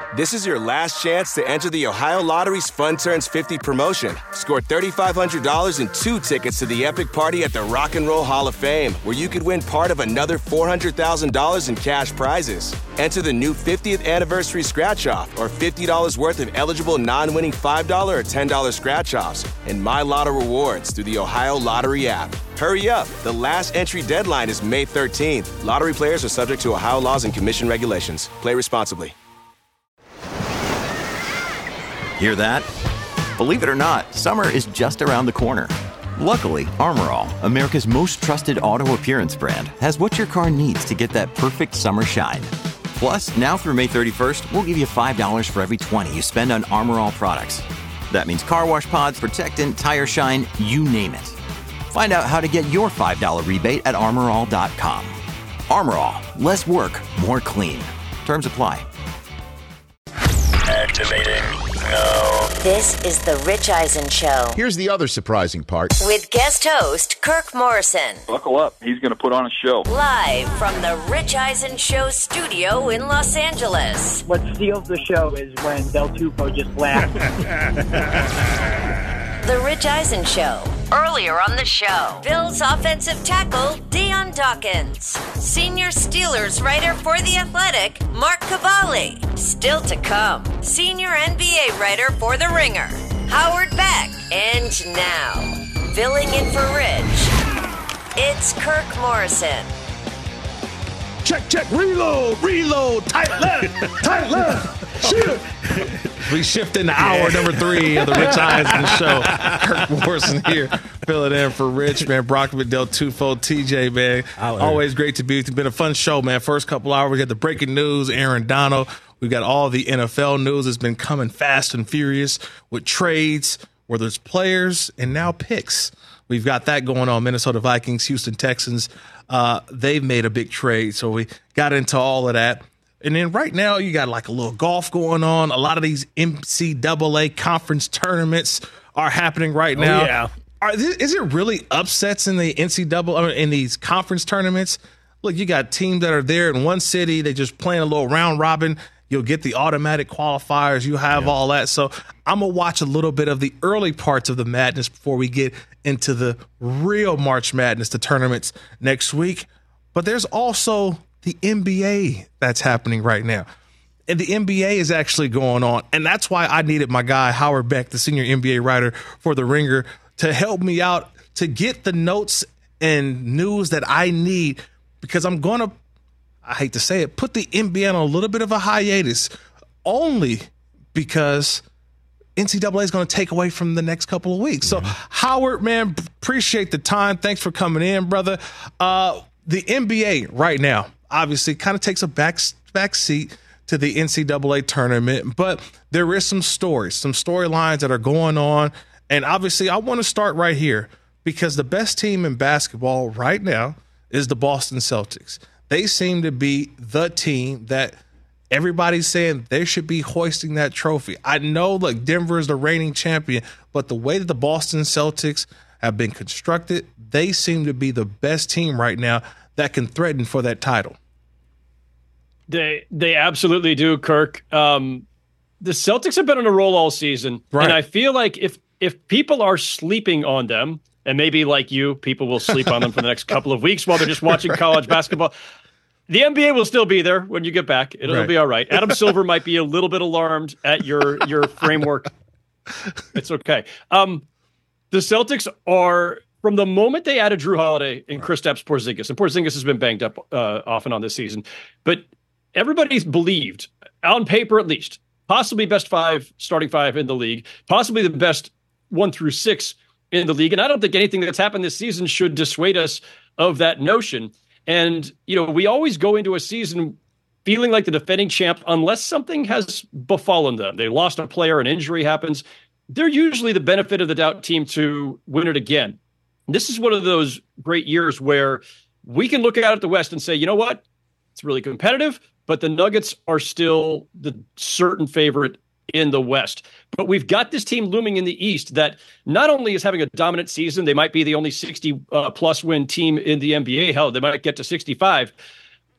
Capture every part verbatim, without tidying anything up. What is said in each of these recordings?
This is your last chance to enter the Ohio Lottery's Fun Turns fifty promotion. Score three thousand five hundred dollars and two tickets to the epic party at the Rock and Roll Hall of Fame, where you could win part of another four hundred thousand dollars in cash prizes. Enter the new fiftieth anniversary scratch-off or fifty dollars worth of eligible non-winning five dollars or ten dollars scratch-offs and My Lotto rewards through the Ohio Lottery app. Hurry up. The last entry deadline is May thirteenth. Lottery players are subject to Ohio laws and commission regulations. Play responsibly. Hear that? Believe it or not, summer is just around the corner. Luckily, Armor All, America's most trusted auto appearance brand, has what your car needs to get that perfect summer shine. Plus, now through May thirty-first, we'll give you five dollars for every twenty you spend on Armor All products. That means car wash pods, protectant, tire shine, you name it. Find out how to get your five dollars rebate at armor all dot com. Armor All, less work, more clean. Terms apply. Activating now. This is The Rich Eisen Show. Here's the other surprising part. With guest host Kirk Morrison. Buckle up. He's going to put on a show. Live from The Rich Eisen Show studio in Los Angeles. What steals the show is when Del Tufo just laughs. The Rich Eisen Show. Earlier on the show, Bills offensive tackle Deion Dawkins. Senior Steelers writer for The Athletic, Mark Cavalli. Still to come, senior N B A writer for The Ringer, Howard Beck. And now, filling in for Rich, it's Kirk Morrison. Check, check, reload, reload, tight left, tight left, shoot. We shift into hour number three of the Rich Eisen Show. Kirk Morrison here, filling in for Rich, man. Brockman, Del Tufo, T J, man. Always great to be with you. It's been a fun show, man. First couple hours, we got the breaking news, Aaron Donald. We've got all the N F L news. It's been coming fast and furious with trades, where there's players, and now picks. We've got that going on. Minnesota Vikings, Houston Texans. Uh, they've made a big trade, so we got into all of that. And then right now, you got like a little golf going on. A lot of these N C double A conference tournaments are happening right now. Oh, yeah. Are, is it really upsets in the N C double A, in these conference tournaments? Look, you got teams that are there in one city. They just playing a little round robin. You'll get the automatic qualifiers. You have yeah. all that. So I'm going to watch a little bit of the early parts of the madness before we get into the real March Madness, the tournaments next week. But there's also the N B A that's happening right now. And the N B A is actually going on. And that's why I needed my guy, Howard Beck, the senior N B A writer for The Ringer, to help me out to get the notes and news that I need, because I'm going to, I hate to say it, put the N B A on a little bit of a hiatus, only because N C double A is going to take away from the next couple of weeks. So, mm-hmm. Howard, man, appreciate the time. Thanks for coming in, brother. Uh, the N B A right now, obviously, kind of takes a back, back seat to the N C double A tournament, but there is some stories, some storylines that are going on. And obviously, I want to start right here, because the best team in basketball right now is the Boston Celtics. They seem to be the team that everybody's saying they should be hoisting that trophy. I know, like, Denver is the reigning champion, but the way that the Boston Celtics have been constructed, they seem to be the best team right now that can threaten for that title. They they absolutely do, Kirk. Um, the Celtics have been on a roll all season, right. And I feel like if if people are sleeping on them, and maybe like you, people will sleep on them for the next couple of weeks while they're just watching college basketball, the N B A will still be there when you get back. It'll, right. it'll be all right. Adam Silver might be a little bit alarmed at your your framework. It's okay. Um, the Celtics are, from the moment they added Drew Holiday and Kristaps Porzingis, and Porzingis has been banged up uh, off and on this season, but everybody's believed, on paper at least, possibly best five, starting five in the league, possibly the best one through six in the league. And I don't think anything that's happened this season should dissuade us of that notion. And, you know, we always go into a season feeling like the defending champ, unless something has befallen them. They lost a player, an injury happens. They're usually the benefit of the doubt team to win it again. This is one of those great years where we can look out at the West and say, you know what? It's really competitive, but the Nuggets are still the certain favorite in the West. But we've got this team looming in the East that not only is having a dominant season, they might be the only sixty uh, plus win team in the N B A. Hell, they might get to sixty-five.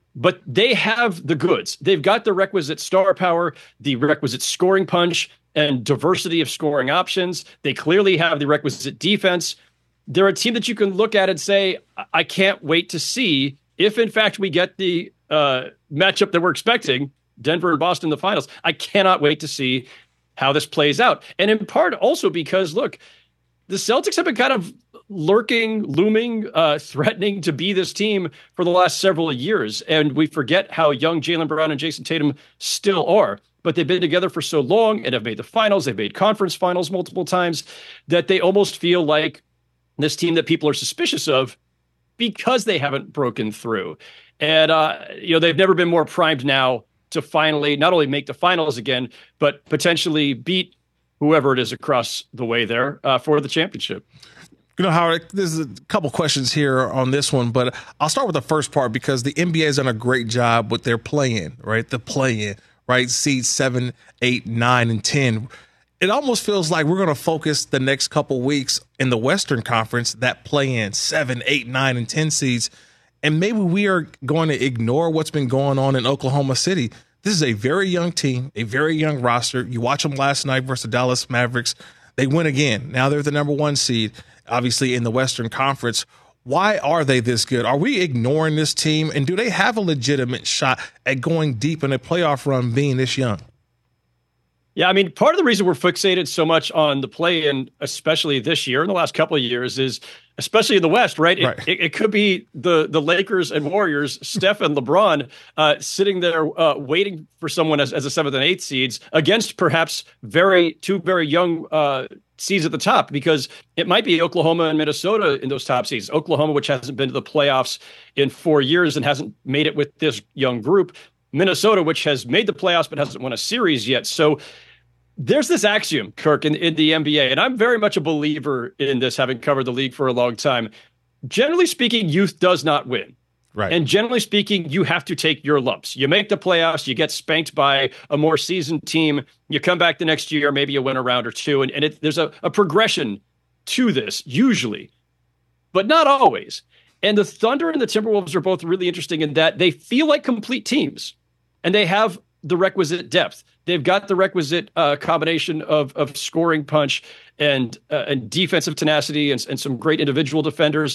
but they have the goods. They've got the requisite star power, the requisite scoring punch, and diversity of scoring options. They clearly have the requisite defense. They're a team that you can look at and say, I can't wait to see if, in fact, we get the uh, matchup that we're expecting, Denver and Boston in the finals. I cannot wait to see how this plays out. And in part also because, look, the Celtics have been kind of lurking, looming, uh, threatening to be this team for the last several years. And we forget how young Jaylen Brown and Jason Tatum still are. But they've been together for so long and have made the finals. They've made conference finals multiple times that they almost feel like this team that people are suspicious of because they haven't broken through. And, uh, you know, they've never been more primed now to finally not only make the finals again, but potentially beat whoever it is across the way there uh, for the championship. You know, Howard, there's a couple questions here on this one, but I'll start with the first part because the N B A has done a great job with their play-in, right? The play-in, right? Seeds seven, eight, nine, and ten. It almost feels like we're going to focus the next couple weeks in the Western Conference, that play-in, seven, eight, nine, and ten seeds, and maybe we are going to ignore what's been going on in Oklahoma City. This is a very young team, a very young roster. You watch them last night versus the Dallas Mavericks. They win again. Now they're the number one seed, obviously, in the Western Conference. Why are they this good? Are we ignoring this team? And do they have a legitimate shot at going deep in a playoff run being this young? Yeah, I mean, part of the reason we're fixated so much on the play-in, especially this year, in the last couple of years, is especially in the West, right? It, right. it, it could be the the Lakers and Warriors, Steph and LeBron, uh, sitting there uh, waiting for someone as, as a seventh and eighth seeds against perhaps very two very young uh, seeds at the top, because it might be Oklahoma and Minnesota in those top seeds. Oklahoma, which hasn't been to the playoffs in four years and hasn't made it with this young group. Minnesota, which has made the playoffs but hasn't won a series yet. So there's this axiom, Kirk, in, in the N B A, and I'm very much a believer in this, having covered the league for a long time. Generally speaking, youth does not win. Right. And generally speaking, you have to take your lumps. You make the playoffs, you get spanked by a more seasoned team, you come back the next year, maybe you win a round or two, and, and it, there's a, a progression to this, usually, but not always. And the Thunder and the Timberwolves are both really interesting in that they feel like complete teams, and they have the requisite depth. They've got the requisite uh, combination of of scoring punch and uh, and defensive tenacity and, and some great individual defenders.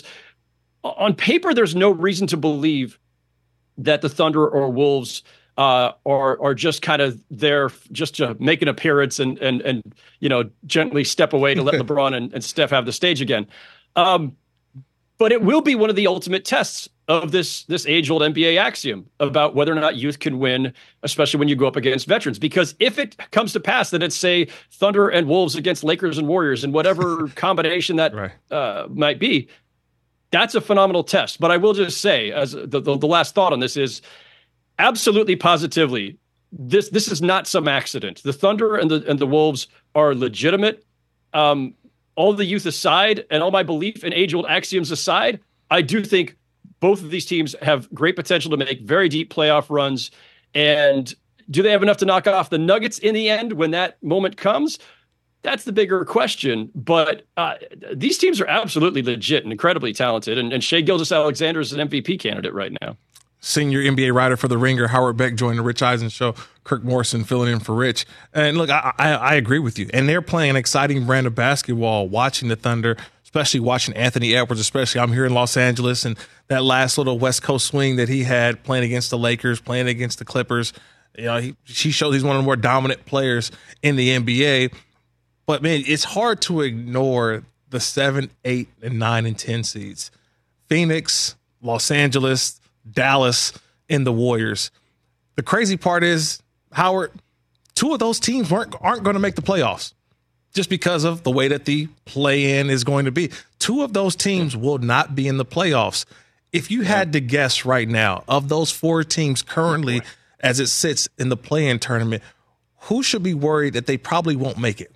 On paper, there's no reason to believe that the Thunder or Wolves uh, are are just kind of there just to make an appearance and and and you know gently step away to let LeBron and, and Steph have the stage again. Um, but it will be one of the ultimate tests of this this age-old N B A axiom about whether or not youth can win, especially when you go up against veterans. Because if it comes to pass that it's, say, Thunder and Wolves against Lakers and Warriors and whatever combination that right. uh, might be, that's a phenomenal test. But I will just say, as the, the, the last thought on this is, absolutely positively, this this is not some accident. The Thunder and the and the Wolves are legitimate. Um, all the youth aside, and all my belief in age-old axioms aside, I do think both of these teams have great potential to make very deep playoff runs. And do they have enough to knock off the Nuggets in the end when that moment comes? That's the bigger question. But uh, these teams are absolutely legit and incredibly talented. And, and Shai Gilgeous-Alexander is an M V P candidate right now. Senior N B A writer for The Ringer, Howard Beck, joined the Rich Eisen Show. Kirk Morrison filling in for Rich. And look, I, I, I agree with you. And they're playing an exciting brand of basketball, watching the Thunder, especially watching Anthony Edwards, especially I'm here in Los Angeles, and that last little West Coast swing that he had playing against the Lakers, playing against the Clippers. You know, he, he shows he's one of the more dominant players in the N B A. But, man, it's hard to ignore the seven, eight, and nine, and ten seeds. Phoenix, Los Angeles, Dallas, and the Warriors. The crazy part is, Howard, two of those teams weren't, aren't going to make the playoffs just because of the way that the play-in is going to be. Two of those teams will not be in the playoffs. If you had to guess right now, of those four teams currently as it sits in the play-in tournament, who should be worried that they probably won't make it?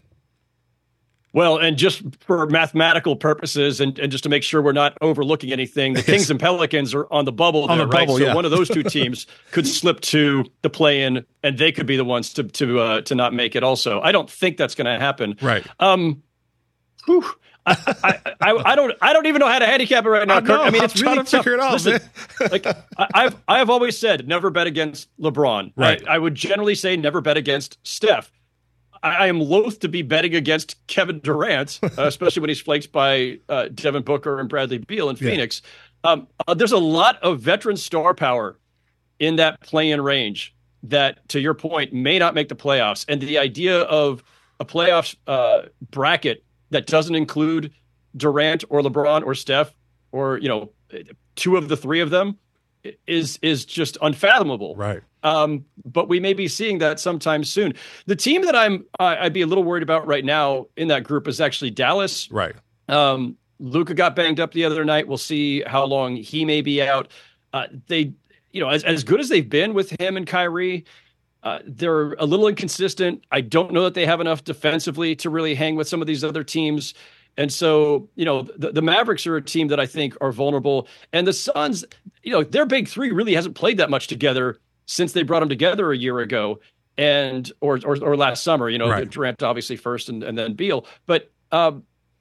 Well, and just for mathematical purposes and, and just to make sure we're not overlooking anything, the Kings and Pelicans are on the bubble on there, the right? Bubble, so yeah. one of those two teams could slip to the play-in, and they could be the ones to to uh, to not make it also. I don't think that's going to happen. Right. Um, whew, I, I, I, I don't I don't even know how to handicap it right now, I Kirk. know, I mean, I'm it's really trying to tough. figure it out, Listen, man. like I, I've I've always said, never bet against LeBron. Right. I, I would generally say never bet against Steph. I, I am loath to be betting against Kevin Durant, uh, especially when he's flanked by uh, Devin Booker and Bradley Beal in Yeah. Phoenix. Um, uh, there's a lot of veteran star power in that play-in range that, to your point, may not make the playoffs. And the idea of a playoffs uh, bracket that doesn't include Durant or LeBron or Steph or, you know, two of the three of them is is just unfathomable. Right. Um, but we may be seeing that sometime soon. The team that I'm uh, I'd be a little worried about right now in that group is actually Dallas. Right. Um, Luka got banged up the other night. We'll see how long he may be out. Uh, they, you know, as as good as they've been with him and Kyrie, uh, they're a little inconsistent. I don't know that they have enough defensively to really hang with some of these other teams. And so, you know, the, the Mavericks are a team that I think are vulnerable. And the Suns, you know, their big three really hasn't played that much together since they brought them together a year ago and or or, or last summer, you know, Right. Durant obviously first and, and then Beal. But, um,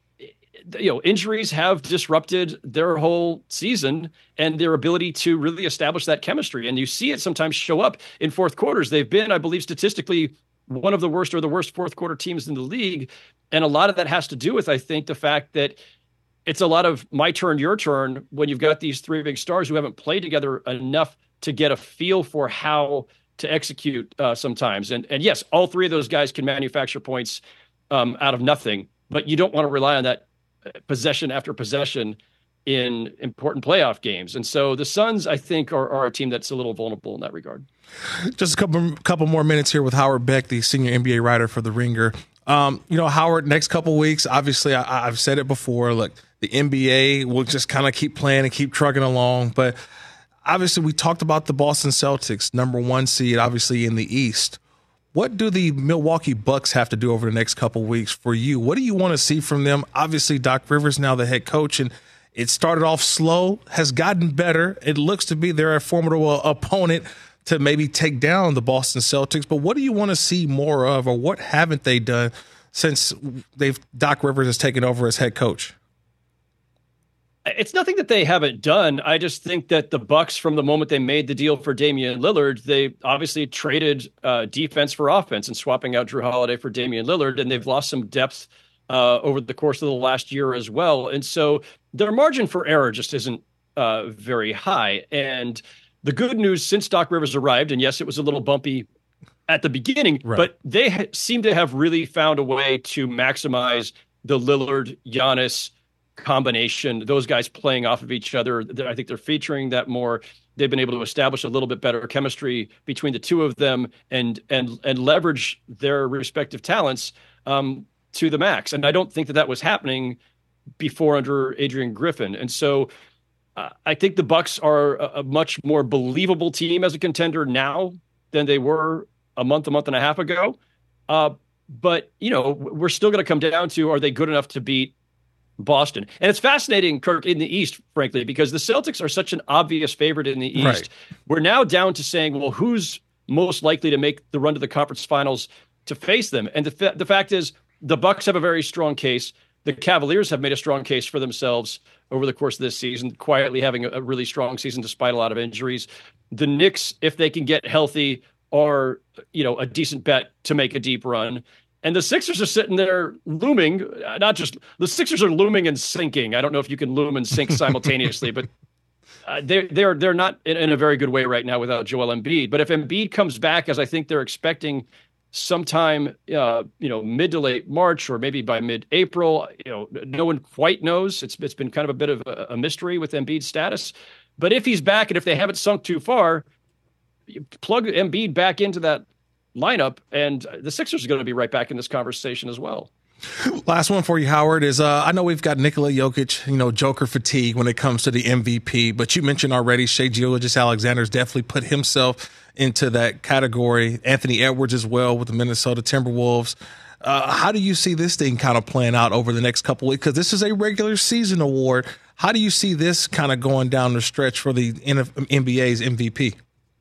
you know, injuries have disrupted their whole season and their ability to really establish that chemistry. And you see it sometimes show up in fourth quarters. They've been, I believe, statistically one of the worst or the worst fourth quarter teams in the league. And a lot of that has to do with, I think, the fact that it's a lot of my turn, your turn when you've got these three big stars who haven't played together enough to get a feel for how to execute uh, sometimes. And and yes, all three of those guys can manufacture points um, out of nothing, but you don't want to rely on that possession after possession in important playoff games. And so the Suns, I think, are, are a team that's a little vulnerable in that regard. Just a couple couple more minutes here with Howard Beck, the senior N B A writer for The Ringer. Um, you know, Howard, next couple weeks, obviously, I, I've said it before, look, the N B A will just kind of keep playing and keep trucking along. But obviously, we talked about the Boston Celtics, number one seed, obviously, in the East. What do the Milwaukee Bucks have to do over the next couple weeks for you? What do you want to see from them? Obviously, Doc Rivers now the head coach, and it started off slow, has gotten better. It looks to be they're a formidable opponent to maybe take down the Boston Celtics. But what do you want to see more of, or what haven't they done since they've Doc Rivers has taken over as head coach? It's nothing that they haven't done. I just think that the Bucks, from the moment they made the deal for Damian Lillard, they obviously traded uh, defense for offense and swapping out Drew Holiday for Damian Lillard, and they've lost some depth uh, over the course of the last year as well. And so their margin for error just isn't uh, very high. And the good news since Doc Rivers arrived, and yes, it was a little bumpy at the beginning, right. but they ha- seem to have really found a way to maximize the Lillard, Giannis combination, those guys playing off of each other. I think they're featuring that more. They've been able to establish a little bit better chemistry between the two of them and and and leverage their respective talents um, to the max. And I don't think that that was happening before under Adrian Griffin. And so uh, I think the Bucks are a, a much more believable team as a contender now than they were a month, a month and a half ago. Uh, but, you know, we're still going to come down to, are they good enough to beat Boston? And it's fascinating, Kirk, in the East, frankly, because the Celtics are such an obvious favorite in the East. Right. We're now down to saying, well, who's most likely to make the run to the conference finals to face them? And the, fa- the fact is, the Bucks have a very strong case. The Cavaliers have made a strong case for themselves over the course of this season, quietly having a, a really strong season despite a lot of injuries. The Knicks, if they can get healthy, are, you know, a decent bet to make a deep run. And the Sixers are sitting there looming, not just the Sixers are looming and sinking. I don't know if you can loom and sink simultaneously, but uh, they're, they're, they're not in, in a very good way right now without Joel Embiid. But if Embiid comes back, as I think they're expecting sometime, uh, you know, mid to late March, or maybe by mid-April, you know, no one quite knows. It's It's been kind of a bit of a, a mystery with Embiid's status. But if he's back, and if they haven't sunk too far, you plug Embiid back into that lineup, and the Sixers are going to be right back in this conversation as well. Last one for you, Howard, is uh, I know we've got Nikola Jokic, you know, Joker fatigue when it comes to the M V P, but you mentioned already Shai Gilgeous-Alexander's definitely put himself into that category. Anthony Edwards as well with the Minnesota Timberwolves. Uh, how do you see this thing kind of playing out over the next couple of weeks? Because this is a regular season award. How do you see this kind of going down the stretch for the N B A's M V P?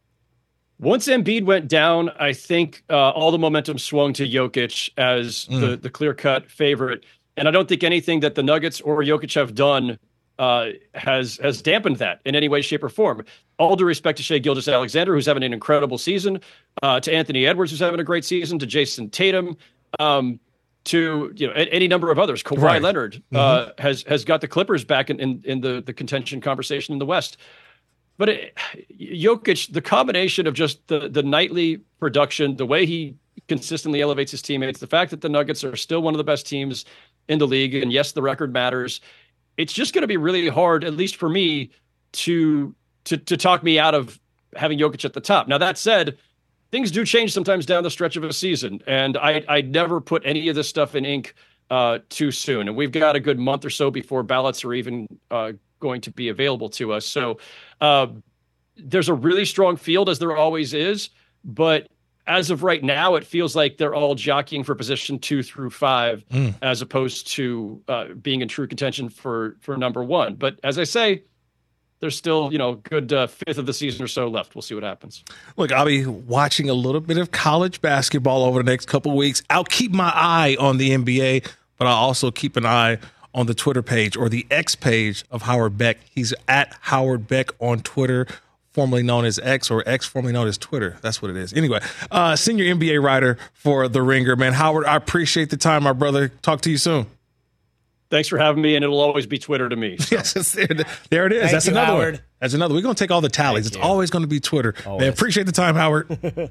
Once Embiid went down, I think uh, all the momentum swung to Jokic as mm. the, the clear-cut favorite. And I don't think anything that the Nuggets or Jokic have done uh, has has dampened that in any way, shape, or form. All due respect to Shai Gilgeous-Alexander, who's having an incredible season, uh, to Anthony Edwards, who's having a great season, to Jason Tatum, um, to you know any number of others. Kawhi right. Leonard mm-hmm. uh, has has got the Clippers back in, in, in the, the contention conversation in the West. But it, Jokic, the combination of just the, the nightly production, the way he consistently elevates his teammates, the fact that the Nuggets are still one of the best teams in the league, and yes, the record matters. It's just going to be really hard, at least for me, to to to talk me out of having Jokic at the top. Now, that said, things do change sometimes down the stretch of a season, and I I never put any of this stuff in ink uh, too soon. And we've got a good month or so before ballots are even uh, going to be available to us. So uh, there's a really strong field, as there always is, but as of right now, it feels like they're all jockeying for position two through five, mm. as opposed to uh, being in true contention for for number one. But as I say, there's still, you know, good uh, fifth of the season or so left. We'll see what happens. Look, I'll be watching a little bit of college basketball over the next couple of weeks. I'll keep my eye on the N B A, but I'll also keep an eye on the Twitter page or the X page of Howard Beck. He's at Howard Beck on Twitter, formerly known as X, or X formerly known as Twitter. That's what it is. Anyway, uh, senior N B A writer for The Ringer, man. Howard, I appreciate the time, my brother. Talk to you soon. Thanks for having me, and it'll always be Twitter to me. So. Yes, there, there it is. Thank That's you, another Howard. one. That's another. We're going to take all the tallies. Thank it's you. always going to be Twitter. Always. Man, appreciate the time, Howard.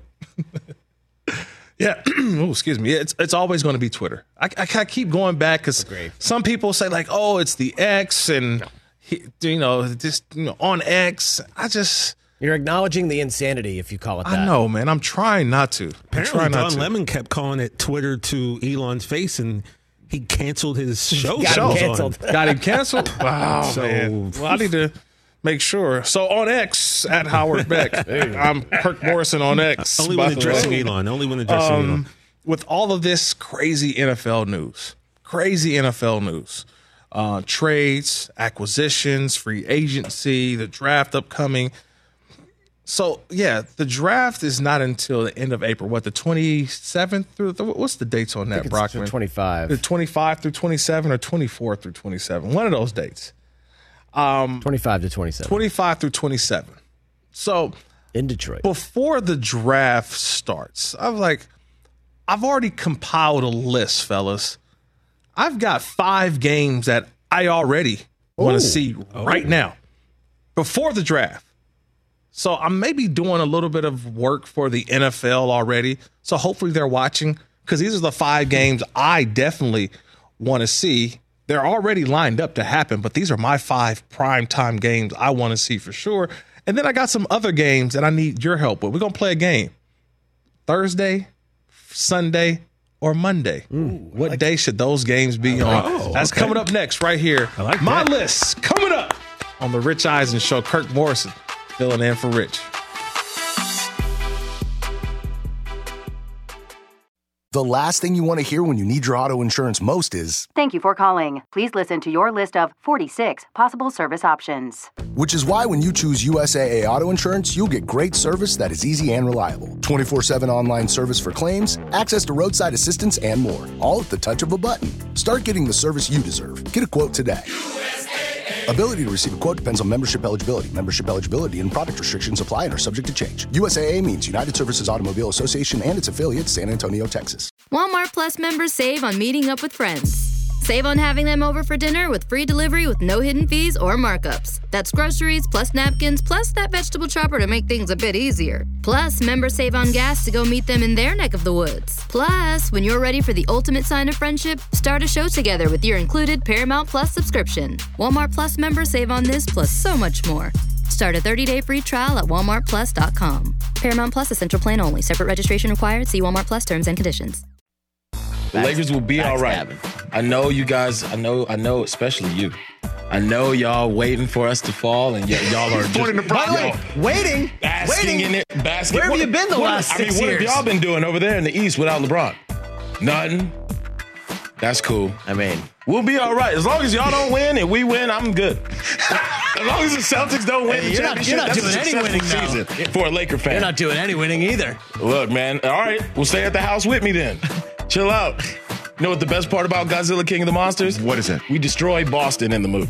Yeah. Oh, excuse me. It's it's always going to be Twitter. I, I, I keep going back because some people say, like, oh, it's the X, and, he, you know, just you know, on X. I just... You're acknowledging the insanity if you call it that. I know, man. I'm trying not to. Apparently, I'm Don not to. Lemon kept calling it Twitter to Elon's face, and he canceled his show. Got him canceled. Got him canceled? Wow, So- man. Well, I need to make sure. So on X, at Howard Beck, I'm Kirk Morrison on X. Only by when the addressing way. Elon. Only when addressing Um, Elon. With all of this crazy N F L news, crazy N F L news, uh, trades, acquisitions, free agency, the draft upcoming. So, yeah, the draft is not until the end of April. What, the twenty-seventh through the, what's the dates on that, Brockman? twenty-five. The twenty-five through twenty-seven or twenty-four through twenty-seven. One of those dates. Um, twenty-five to twenty-seven. twenty-five through twenty-seven. So, in Detroit. before the draft starts, I was like, I've already compiled a list, fellas. I've got five games that I already want to see right now before the draft. So I'm maybe doing a little bit of work for the N F L already. So hopefully they're watching, because these are the five games I definitely want to see. They're already lined up to happen, but these are my five primetime games I want to see for sure. And then I got some other games that I need your help with. We're going to play a game Thursday, Sunday, or Monday. Ooh, what like day should those games be on? Oh, That's okay. coming up next right here. I like my that. list coming up on the Rich Eisen Show. Kirk Morrison filling in for Rich. The last thing you want to hear when you need your auto insurance most is, "Thank you for calling. Please listen to your list of forty-six possible service options." which is why when you choose U S A A Auto Insurance, you'll get great service that is easy and reliable. twenty-four seven online service for claims, access to roadside assistance, and more. All at the touch of a button. Start getting the service you deserve. Get a quote today. Ability to receive a quote depends on membership eligibility. Membership eligibility and product restrictions apply and are subject to change. U S A A means United Services Automobile Association and its affiliates, San Antonio, Texas. Walmart Plus members save on meeting up with friends. Save on having them over for dinner with free delivery with no hidden fees or markups. That's groceries, plus napkins, plus that vegetable chopper to make things a bit easier. Plus, members save on gas to go meet them in their neck of the woods. Plus, when you're ready for the ultimate sign of friendship, start a show together with your included Paramount Plus subscription. Walmart Plus members save on this plus so much more. Start a thirty-day free trial at walmart plus dot com. Paramount Plus Essential Plan only. Separate registration required. See Walmart Plus terms and conditions. The Lakers will be all right. I know you guys, I know, I know, especially you. I know y'all waiting for us to fall, and y- y'all are just By the way, waiting, basking waiting. in it. Basking. Where have What- you been the what- last I six mean, what years? have y'all been doing over there in the East without LeBron? Nothing. That's cool. I mean, we'll be all right. As long as y'all don't win and we win, I'm good. As long as the Celtics don't win Hey, the you're not- championship, you're not that's doing a any successful winning now. season for a Laker fan. You're not doing any winning either. Look, man. All right, we'll stay at the house with me then. Chill out. You know what the best part about Godzilla King of the Monsters? What is it? We destroy Boston in the movie.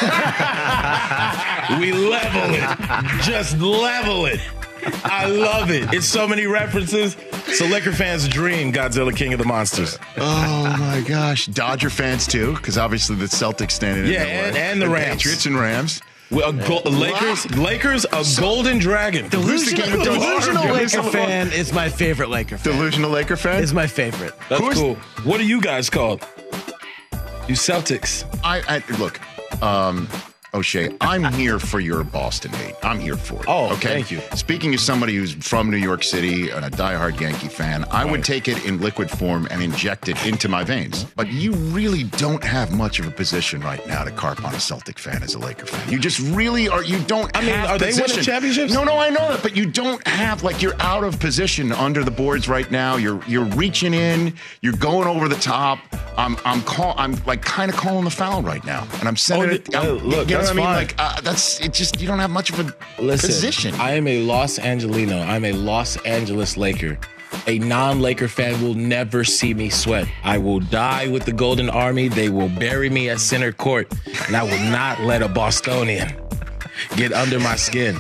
We level it. Just level it. I love it. It's so many references. So Laker fans dream Godzilla King of the Monsters. Oh my gosh. Dodger fans too, because obviously the Celtics standing yeah, in their and, way. and the Rams. Patriots and Rams. Well, a go- Lakers, Lakers, a So- golden dragon. Delusional, Who's the Game of Thrones? delusional Who's Laker the- fan is my favorite Laker fan. Delusional Laker fan? Is my favorite. That's Who's- cool. What are you guys called? You Celtics. I, I look, um, O'Shea, I'm here for your Boston hate. I'm here for it. Oh, okay? thank you. Speaking as somebody who's from New York City and a diehard Yankee fan, I would take it in liquid form and inject it into my veins. But you really don't have much of a position right now to carp on a Celtic fan as a Laker fan. You just really are. You don't. I mean, have are they winning position. championships? No, no, I know that, but you don't have like you're out of position under the boards right now. You're you're reaching in. You're going over the top. I'm I'm call. I'm like kind of calling the foul right now, and I'm sending Oh, it. uh, I'm- look, you know that's what I mean? fine. Like uh, that's it. Just you don't have much of a Listen, position. I am a Los Angelino. I'm a Los Angeles Laker. A non-Laker fan will never see me sweat. I will die with the Golden Army. They will bury me at center court, and I will not let a Bostonian get under my skin.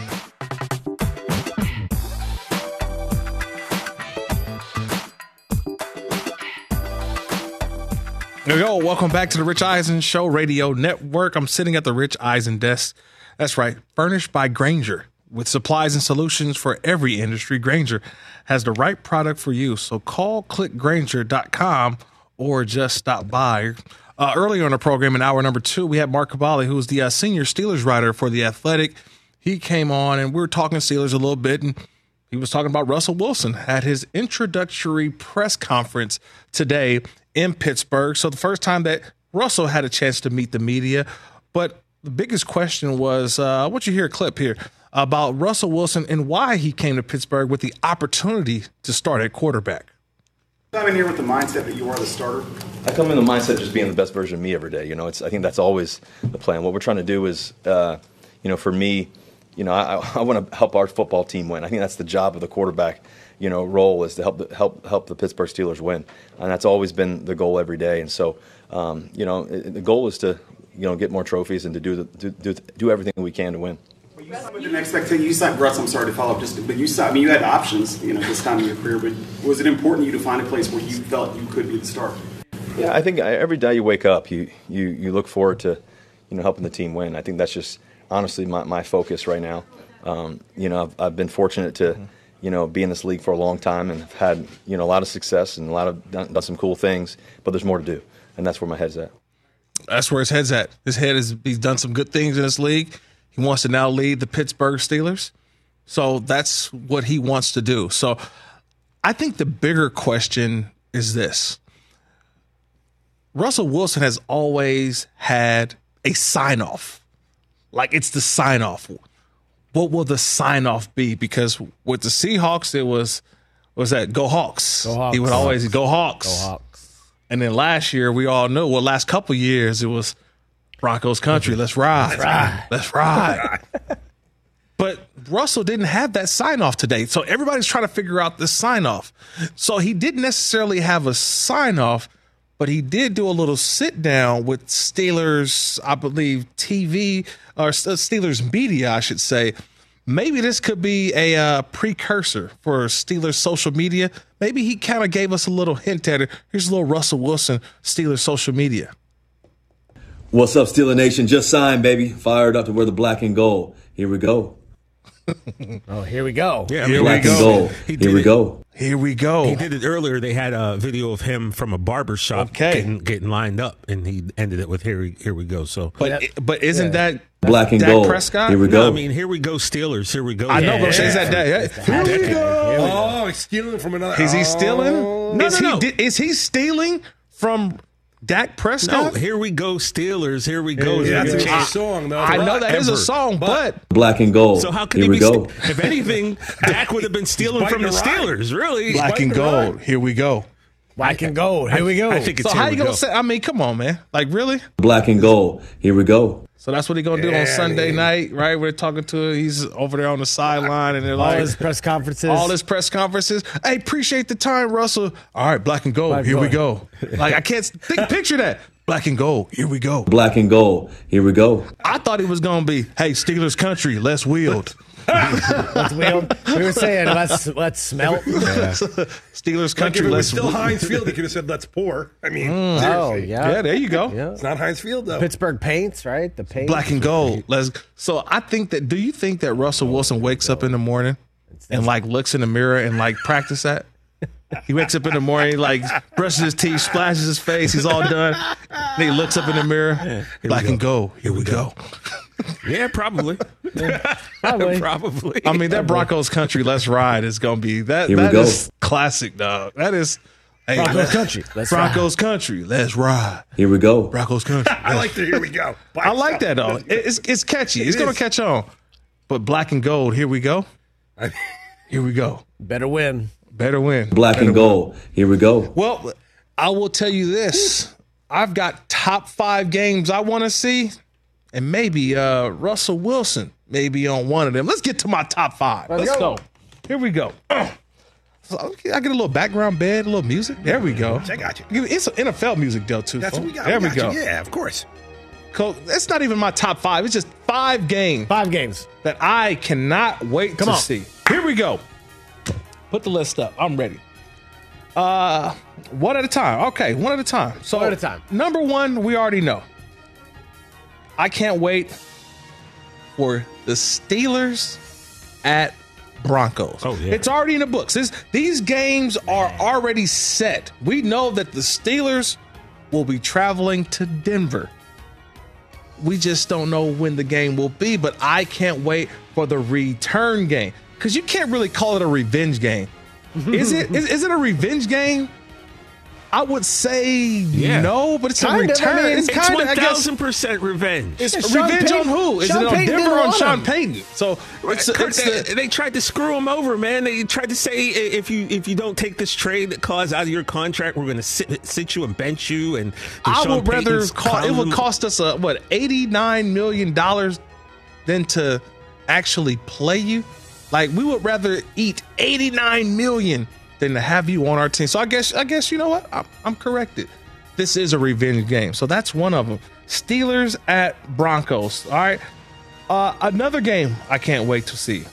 There we go. Welcome back to the Rich Eisen Show Radio Network. I'm sitting at the Rich Eisen desk. That's right. Furnished by Grainger. With supplies and solutions for every industry, Grainger has the right product for you. So call click grainger dot com or just stop by. Uh, earlier in the program, in hour number two, we had Mark Cavalli, who's the uh, senior Steelers writer for The Athletic. He came on and we were talking Steelers a little bit, and he was talking about Russell Wilson at his introductory press conference today in Pittsburgh. So the first time that Russell had a chance to meet the media. But the biggest question was, uh, I want you to hear a clip here about Russell Wilson and why he came to Pittsburgh with the opportunity to start at quarterback. I'm in here with the mindset that you are the starter. I come in the mindset of just being the best version of me every day. You know, it's I think that's always the plan. What we're trying to do is, uh, you know, for me, you know, I, I want to help our football team win. I think that's the job of the quarterback, you know, role is to help the, help help the Pittsburgh Steelers win, and that's always been the goal every day. And so, um, you know, it, the goal is to, you know, get more trophies and to do the, do, do do everything we can to win. You signed with an expectation. You signed, Russ, I'm sorry to follow up, just but you signed. I mean, you had options, you know, this time in your career. But was it important to you to find a place where you felt you could be the starter? Yeah, I think every day you wake up, you you you look forward to, you know, helping the team win. I think that's just honestly my, my focus right now. Um, you know, I've, I've been fortunate to, you know, be in this league for a long time and have had, you know, a lot of success and a lot of done, done some cool things, but there's more to do, and that's where my head's at. That's where his head's at. His head is, he's done some good things in this league. He wants to now lead the Pittsburgh Steelers. So that's what he wants to do. So I think the bigger question is this. Russell Wilson has always had a sign-off. Like, it's the sign-off. What will the sign-off be? Because with the Seahawks, it was, what was that? Go Hawks. Go Hawks. He would always go Hawks. Go Hawks. And then last year, we all knew, well, last couple of years, it was Broncos country. Let's ride. Let's ride. Let's ride. But Russell didn't have that sign-off today. So everybody's trying to figure out the sign-off. So he didn't necessarily have a sign-off, but he did do a little sit-down with Steelers, I believe, T V, or Steelers media, I should say. Maybe this could be a uh, precursor for Steelers social media. Maybe he kind of gave us a little hint at it. Here's a little Russell Wilson, Steelers social media. What's up, Steeler Nation? Just signed, baby. Fired up to wear the black and gold. Here we go. Oh, here we go. Yeah, I Here mean, we go. Here we go. Here we go. He did it earlier. They had a video of him from a barber shop Okay. getting, getting lined up, and he ended it with "Here we, here we go." So, But but isn't that Black and Dak gold. Prescott? Here we no, go. I mean, here we go, Steelers. Here we go. I know, but I'm saying Yeah. that day. Here we go. Oh, he's stealing from another. Is he stealing? No, is no, he no. di- is he stealing from Dak No, Prescott? here we go, Steelers. Here we go. Yeah, Is that's it a I- song, though. I know that is a Ever. song, but, Black and gold. So how could Here he we be? go. st- If anything, Dak would have been stealing biting from the the ride. Steelers. Really, black and gold. Here we go. Black and gold. Here we go. I think it's So here how we you gonna go. say? I mean, come on, man. Like really? Black and gold. Here we go. So that's what he's going to do Yeah, on Sunday man. night, right? We're talking to him. He's over there on the sideline, and they're All like, his press conferences. all his press conferences. Hey, appreciate the time, Russell. All right, black and gold. Black and here we gold. go. Like, I can't think, picture that. Black and gold. Here we go. Black and gold. Here we go. I thought it was going to be, hey, Steelers country, let's wield. Let's wield. We were saying let's let's smelt. Steelers Like country, if it was let's still Heinz Field, he could have said, let's pour. I mean, Mm. seriously. Oh, yeah. Yeah, there you go. Yeah. It's not Heinz Field, though. Pittsburgh paints, right? The paint. Black and gold. Let's. So I think that. Do you think that Russell Wilson wakes up in the morning and like looks in the mirror and like practice that? He wakes up in the morning, like brushes his teeth, splashes his face. He's all done. Then he looks up in the mirror. Black and gold. Here we go. Yeah, probably. Probably. Probably. I mean, that Broncos country, let's ride is gonna be that. Here we That go. is classic, dog. That is. Hey, Broncos let's- country. Let's Broncos country. Let's ride. Here we go. Broncos country. I like the here we go. I like that though. It- It's it's catchy. It's It gonna is. catch on. But black and gold. Here we go. Here we go. Better win. Better win. Black and gold. Here we go. Well, I will tell you this. I've got top five games I want to see, and maybe uh, Russell Wilson may be on one of them. Let's get to my top five. Let's Let's go. go. Here we go. So I get a little background bed, a little music. There we go. I got you. It's N F L music, though, too. That's folks. what we got. There we, we got go. you. Yeah, of course. Cool. It's not even my top five. It's just five games Five games. that I cannot wait Come to on. see. Here we go. Put the list up. I'm ready. Uh, one at a time. Okay, one at a time. So One at a time. Number one, we already know. I can't wait for the Steelers at Broncos. Oh, yeah. It's already in the books. This, these games are already set. We know that the Steelers will be traveling to Denver. We just don't know when the game will be, but I can't wait for the return game because you can't really call it a revenge game. Is it? Is, is it a revenge game? I would say Yeah. no, but it's Kind a of, return. I mean, it's It's kind of, one I guess, thousand percent revenge. it's Yeah, Sean revenge Payton- on who? Is Sean it on Payton Denver didn't or on want Sean him. Payton? So it's, Kurt, it's they, the, they tried to screw him over, man. They tried to say i- if you if you don't take this trade clause out of your contract, we're going to sit, sit you and bench you. And I Sean would rather Payton's call, it would calling- cost us a what eighty-nine million dollars than to actually play you. Like we would rather eat eighty-nine million than to have you on our team. So I guess I guess you know what? I'm, I'm corrected. This is a revenge game. So that's one of them. Steelers at Broncos. All right. Uh, another game I can't wait to see.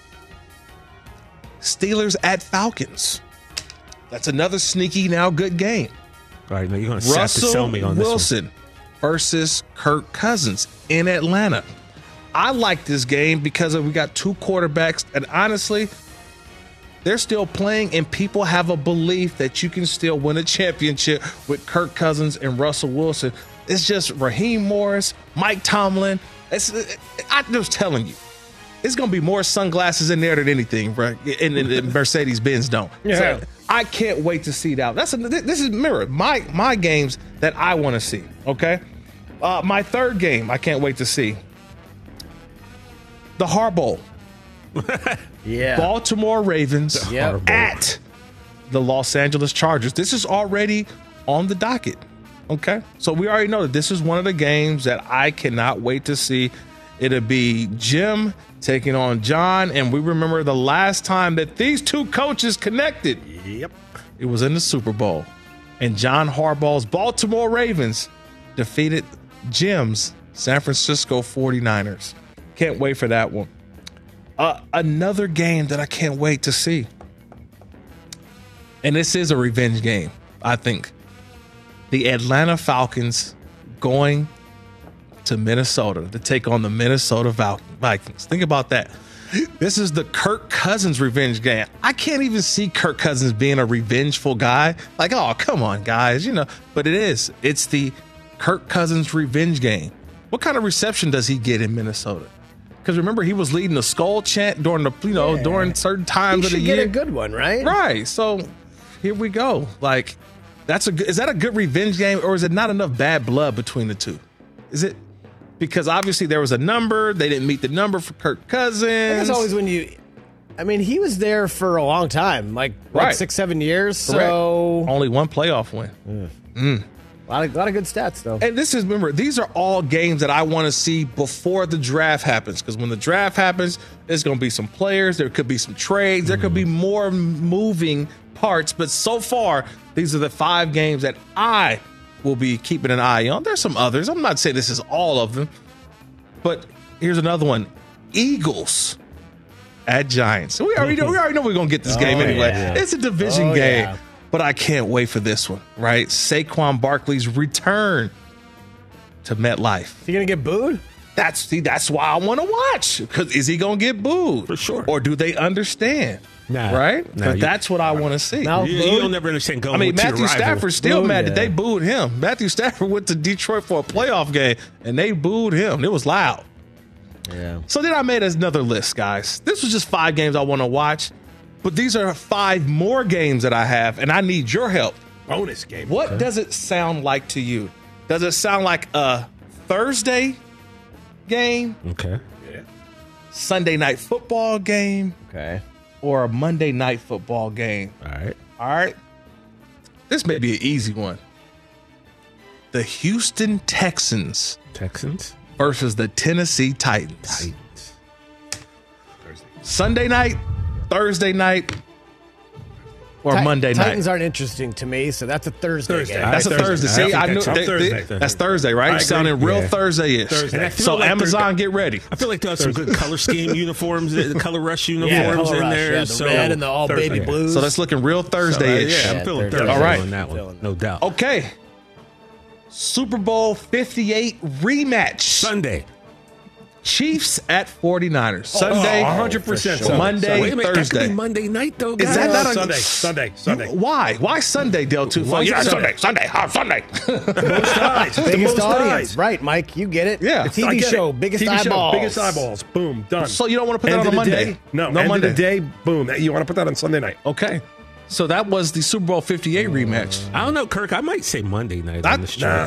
Steelers at Falcons. That's another sneaky now good game. All right, now you're going to have to sell me on this one. Wilson versus Kirk Cousins in Atlanta. I like this game because we got two quarterbacks, and honestly, they're still playing, and people have a belief that you can still win a championship with Kirk Cousins and Russell Wilson. It's just Raheem Morris, Mike Tomlin. It's, I'm just telling you, it's going to be more sunglasses in there than anything, bro. And, and, and Mercedes-Benz don't. Yeah. So I can't wait to see that. That's a, this is mirror my my games that I want to see. Okay, uh, my third game I can't wait to see. The Harbaugh. Yeah. Baltimore Ravens Yep. at the Los Angeles Chargers. This is already on the docket. Okay. So we already know that this is one of the games that I cannot wait to see. It'll be Jim taking on John. And we remember the last time that these two coaches connected. Yep. It was in the Super Bowl. And John Harbaugh's Baltimore Ravens defeated Jim's San Francisco forty-niners. Can't wait for that one. Uh, another game that I can't wait to see. And this is a revenge game, I think. The Atlanta Falcons going to Minnesota to take on the Minnesota Val- Vikings. Think about that. This is the Kirk Cousins revenge game. I can't even see Kirk Cousins being a revengeful guy. Like, oh, come on, guys, you know. But it is. It's the Kirk Cousins revenge game. What kind of reception does he get in Minnesota? Because remember, he was leading the skull chant during the, you know, Yeah. during certain times He of the should year. get a good one, right? Right. So here we go. Like, that's a good, is that a good revenge game, or is it not enough bad blood between the two? Is it? Because obviously there was a number. They didn't meet the number for Kirk Cousins. That's always when you. I mean, he was there for a long time, like what, Right. six, seven years. Correct. So Only one playoff win. Mm. A lot of, lot of good stats, though. And this is, remember, these are all games that I want to see before the draft happens. Because when the draft happens, there's going to be some players. There could be some trades. There could be more moving parts. But so far, these are the five games that I will be keeping an eye on. There's some others. I'm not saying this is all of them. But here's another one. Eagles at Giants. We already know, we already know we're going to get this Oh, game anyway. yeah. It's a division Oh, game. yeah. But I can't wait for this one, right? Saquon Barkley's return to MetLife. Is he going to get booed? That's see, that's why I want to watch. Because is he going to get booed? For sure. Or do they understand? Nah. Right? Nah, but you- that's what I want to see. No. You, you'll never understand going I mean, to your Matthew rival. Stafford's still Booed, mad yeah. that they booed him. Matthew Stafford went to Detroit for a playoff game, and they booed him. It was loud. Yeah. So then I made another list, guys. This was just five games I want to watch, but these are five more games that I have, and I need your help. Bonus game. What Okay. does it sound like to you? Does it sound like a Thursday game, Okay. Yeah. Sunday night football game, Okay. or a Monday night football game? All right. All right. This may be an easy one. The Houston Texans Texans. versus the Tennessee Titans. Titans. Sunday night, Thursday night, or Ti- Monday night. Titans aren't interesting to me, so that's a Thursday, Thursday. game. That's a Thursday. Thursday. I See, think I knew that's- they- Thursday. they- that's Thursday, right? I It's agree. sounding real Yeah. Thursday-ish. Thursday. And I feel So like Amazon, Thursday- get ready. I feel like there's some good color scheme uniforms, the color rush Yeah, uniforms color in rush, there. yeah, the so red and the all Thursday. baby blues. So that's looking real Thursday-ish. yeah, Yeah, I'm feeling Thursday. Thursday All right. on that one, no doubt. Okay. Super Bowl fifty-eight rematch. Sunday. Chiefs at forty-niners. Sunday, one hundred percent. Sunday. Monday, Wait a minute, that could Thursday. be Monday night though. Is guys. that not a- Sunday? Sunday. Sunday. Why? Why Sunday, Del Tufo? Why Yeah, Sunday? Sunday, Sunday, oh, Sunday. Most eyes. The biggest most audience. eyes. Right, Mike, you get it. Yeah. The T I V get show, it. biggest T V show, eyeballs. biggest eyeballs. Boom. Done. So you don't want to put that End on a of the Monday? day. No. no End Monday. of the day. Boom. You want to put that on Sunday night? Okay. So that was the Super Bowl fifty-eight rematch. I don't know, Kirk. I might say Monday night I- on the show.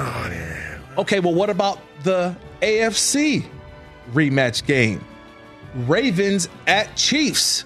No. Okay, well, what about the A F C rematch game? Ravens at Chiefs.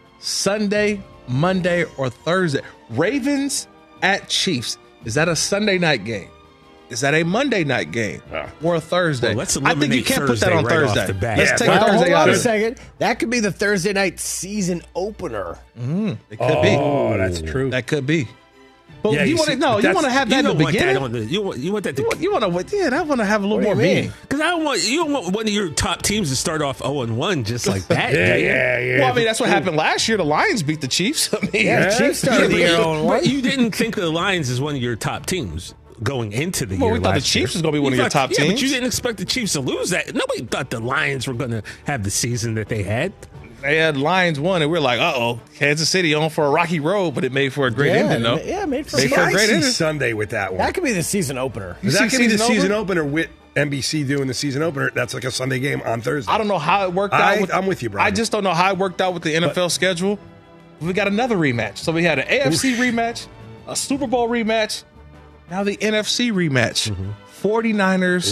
Sunday, Monday, or Thursday. Ravens at Chiefs. Is that a Sunday night game? Is that a Monday night game? Or a Thursday? Well, let's I think you eliminate can't put that on Thursday right off Thursday. the bat. Let's Yeah, take well, Thursday Hold out on of a it. second. That could be the Thursday night season opener. It could be. Oh, that's true. That could be. But Yeah, you you want to see, no, you that's- want to have that You in the don't want that beginning. on the. You want, you want that to. You want, you want to, yeah, that want to have a little What do more you mean? meaning. Because I don't want you don't want one of your top teams to start off zero and one just like that. Yeah, do you? yeah, yeah. Well, I mean, that's what happened last year. The Lions beat the Chiefs. I mean, Yeah, the Chiefs started the year but, on but one. you didn't think the Lions is one of your top teams going into the Well, year. we thought the last Chiefs year. was gonna be one You of your thought- top yeah, teams. but you didn't expect the Chiefs to lose that. Nobody thought the Lions were going to have the season that they had. they had Lions won, and we are like, uh oh, Kansas City on for a rocky road, but it made for a great yeah, ending, though. Yeah, made for Made See, for a I great see ending. Sunday with that one. That could be the season opener. That see could be the season season opener? opener with N B C doing the season opener. That's like a Sunday game on Thursday. I don't know how it worked out. I- with, I'm with you, Brian. I just don't know how it worked out with the N F L schedule. We got another rematch. So we had an A F C rematch, a Super Bowl rematch, now the N F C rematch. Mm-hmm. forty-niners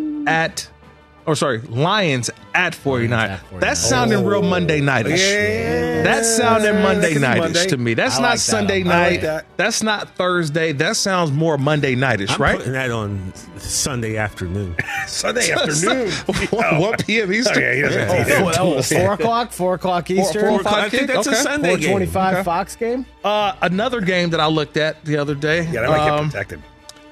at, or sorry, Lions at forty-nine. That's sounding real Monday nightish. Yeah. That's sounding Monday That could be nightish Monday. to me. That's I not like that. Sunday I like night. that. That's not Thursday. That sounds more Monday nightish, I'm right? putting that on Sunday afternoon. Sunday afternoon. one p.m. Eastern. Oh, yeah, he doesn't Yeah. need that. Oh, oh, four o'clock, four o'clock Eastern. four o'clock I think that's a Okay. Sunday Four game. twenty-five Okay. Fox game. Uh, another game that I looked at the other day. Yeah, that might um, get protected.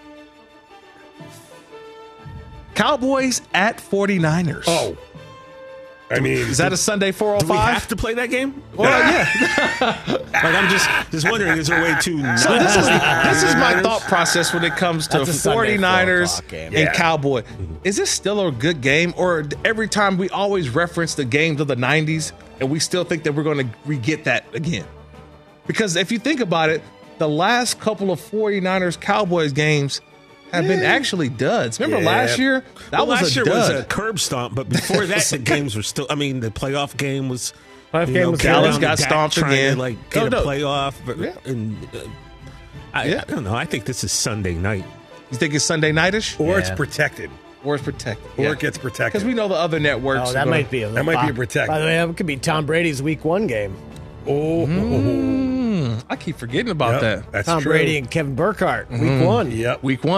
Cowboys at forty-niners. Oh. I mean, Is that a Sunday four oh Do we have five? to play that game? Well, yeah. Like I'm just just wondering, is there a way to not So this is play this is my Niners? thought process when it comes to That's a Sunday forty-niners four o'clock game. and Yeah. Cowboy. Is this still a good game, or every time we always reference the games of the nineties and we still think that we're going to re-get that again? Because if you think about it, the last couple of forty-niners Cowboys games have been actually duds. Remember Yeah. last year? That Well, was last a year dud. was a curb stomp, but before that, the games were still. I mean, the playoff game was. Playoff you game know, was Dallas down got to Dak stomped trying again. To, like get Oh, a no. playoff, but, Yeah. and uh, I, Yeah. I don't know. I think this is Sunday night. You think it's Sunday nightish? or it's Yeah. protected. Or it's protected? Or it gets protected. Because we know the other networks. Oh, are that gonna- might be a That might be a protect. By the way, that could be Tom Brady's Week One game. Oh, Mm, I keep forgetting about Yep, that. That's Tom true. Brady and Kevin Burkhardt, Mhm. Week One. Yep. Week one.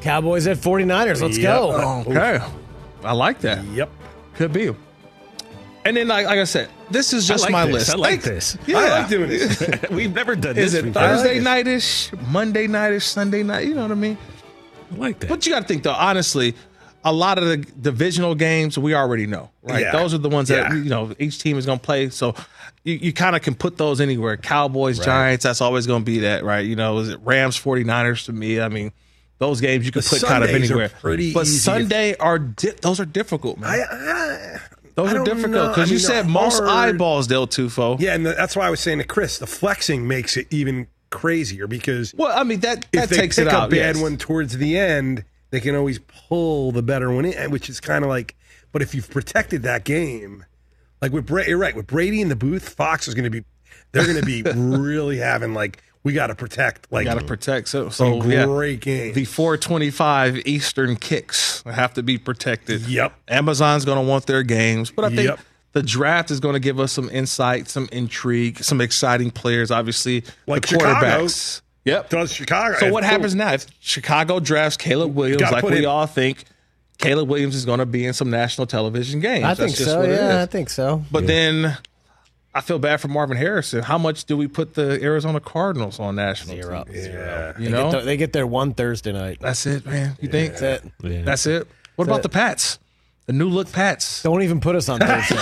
Cowboys at forty-niners. Let's Yep. go. Okay. I like that. Yep. Could be. And then, like, like I said, this is just I like my this. list. I like this. Yeah. I like doing this. We've never done Is this it before. Thursday night-ish, Monday night-ish, Sunday night? You know what I mean? I like that. But you got to think, though, honestly, a lot of the divisional games we already know, right? Yeah. Those are the ones that, Yeah. you know, each team is going to play. So you, you kind of can put those anywhere. Cowboys, Right. Giants, that's always going to be that, right? You know, is it Rams, forty-niners to me? I mean, those games you can The put kind of Sundays are anywhere. pretty but easy. Sunday are di- those are difficult, man. I, I, those I are don't difficult know. because I you mean, said they're most hard. eyeballs, Del Tufo. Yeah, and the, that's why I was saying to Chris, the flexing makes it even crazier because Well, I mean, that, that if they takes pick it a out. bad yes. one towards the end, they can always pull the better one in, which is kind of like. But if you've protected that game, like with Brady, you're right. With Brady in the booth, Fox is going to be. They're going to be really having like we got to protect. Like got to protect. So, some so yeah, great game. the four twenty-five Eastern kicks have to be protected. Yep. Amazon's going to want their games, but I think Yep. the draft is going to give us some insight, some intrigue, some exciting players. Obviously, Like the Chicago quarterbacks. Yep. does Chicago. So and what boom. happens now? If Chicago drafts Caleb Williams, Gotta like put we in- all think, Caleb Williams is going to be in some national television games. I That's think just so. what it Yeah, I is. think so. But then I feel bad for Marvin Harrison. How much do we put the Arizona Cardinals on national? Zero. T V? Yeah. You They know, get, their, they get their one Thursday night. that's it, man. You think That's it. Yeah. that's it? What That's about it. the Pats? The new look Pats. Don't even put us on Thursday.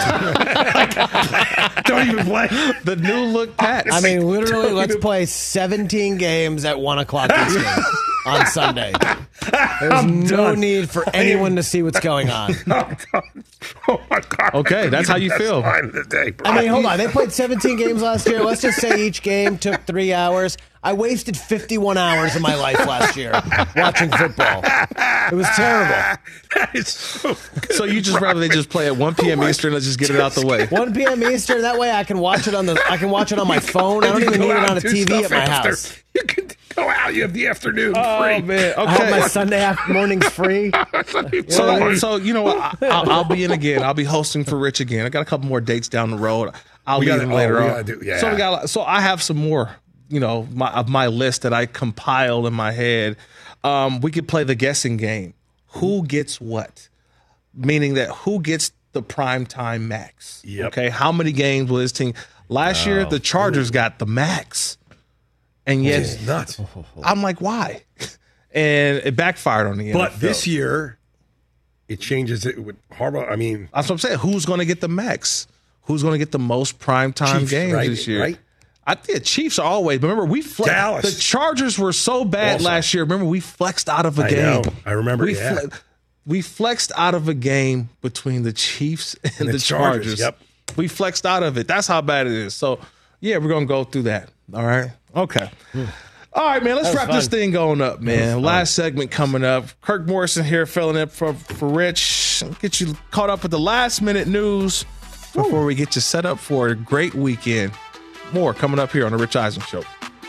Don't even play. The new look Pats. I mean, literally, let's play seventeen games at one o'clock Eastern on Sunday. There's I'm no done. need for anyone to see what's going on. I'm done. Oh my god. Okay, that's how you Best feel. line of the day, bro. I mean, hold on. They played seventeen games last year. Let's just say each game took three hours. I wasted fifty-one hours of my life last year watching football. It was terrible. That is so good. So you just rather they just play at one p.m. Eastern? Let's just get it out the way. one p.m. Eastern. That way I can watch it on the. I can watch it on my phone. I don't You even go need it out on a and do T V at stuff my after. house. You can go out. You have the afternoon Oh free. man. I have my Okay. Sunday after mornings free. So, so you know what? I, I'll, I'll be in again. I'll be hosting for Rich again. I got a couple more dates down the road. I'll We be gotta- in oh, later we on. gotta do- yeah. So we got. So I have some more. You know, my, of my list that I compiled in my head. Um, we could play the guessing game. Who gets what? Meaning that who gets the prime time max? Yep. Okay. How many games will this team? Last year, the Chargers got the max, and yet It's nuts. I'm like, why? And it backfired on the N F L. But this year, it changes it with Harbaugh. I mean, That's what I'm saying. Who's going to get the max? Who's going to get the most prime time Chiefs, games right? this year? Right? I think Chiefs are always. Remember, we fle- Dallas. The Chargers were so bad Also. last year. Remember, we flexed out of a I game. know. I remember, We, yeah. we flexed out of a game between the Chiefs and, the the, Chargers, Chargers. yep. We flexed out of it. That's how bad it is. So, yeah, we're going to go through that. All right. Okay. All right, man. Let's That was wrap this fun. thing going up, man. Last segment coming up. Kirk Morrison here filling in for, for Rich. Get you caught up with the last minute news before we get you set up for a great weekend. More coming up here on the Rich Eisen Show.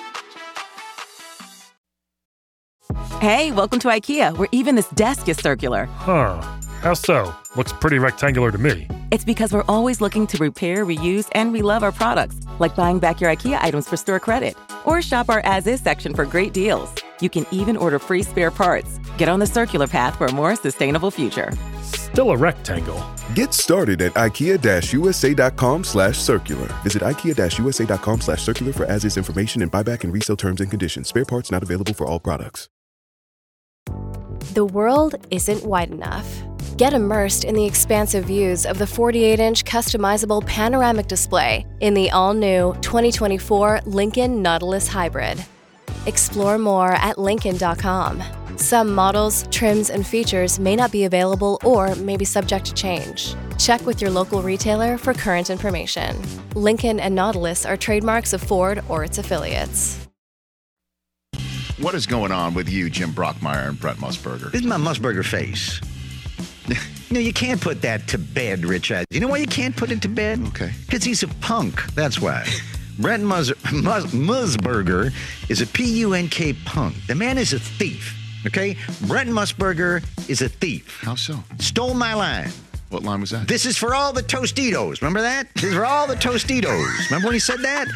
Hey, welcome to IKEA, where even this desk is circular. Huh. How so? Looks pretty rectangular to me. It's because we're always looking to repair, reuse, and relove our products, like buying back your IKEA items for store credit. Or shop our as-is section for great deals. You can even order free spare parts. Get on the circular path for a more sustainable future. Still a rectangle. Get started at ikea-usa.com slash circular. Visit ikea-usa.com slash circular for as-is information and buyback and resale terms and conditions. Spare parts not available for all products. The world isn't wide enough. Get immersed in the expansive views of the forty-eight inch customizable panoramic display in the all-new twenty twenty-four Lincoln Nautilus Hybrid. Explore more at Lincoln dot com. Some models, trims, and features may not be available or may be subject to change. Check with your local retailer for current information. Lincoln and Nautilus are trademarks of Ford or its affiliates. What is going on with you, Jim Brockmeyer and Brett Musburger? This is my Musburger face. No, you can't put that to bed, Rich. You know why you can't put it to bed? Okay. Because he's a punk. That's why. Brett Mus- Mus- Musburger is a P U N K punk. The man is a thief. Okay? Brett Musburger is a thief. How so? Stole my line. What line was that? This is for all the Tostitos. Remember that? This is for all the Tostitos. Remember when he said that?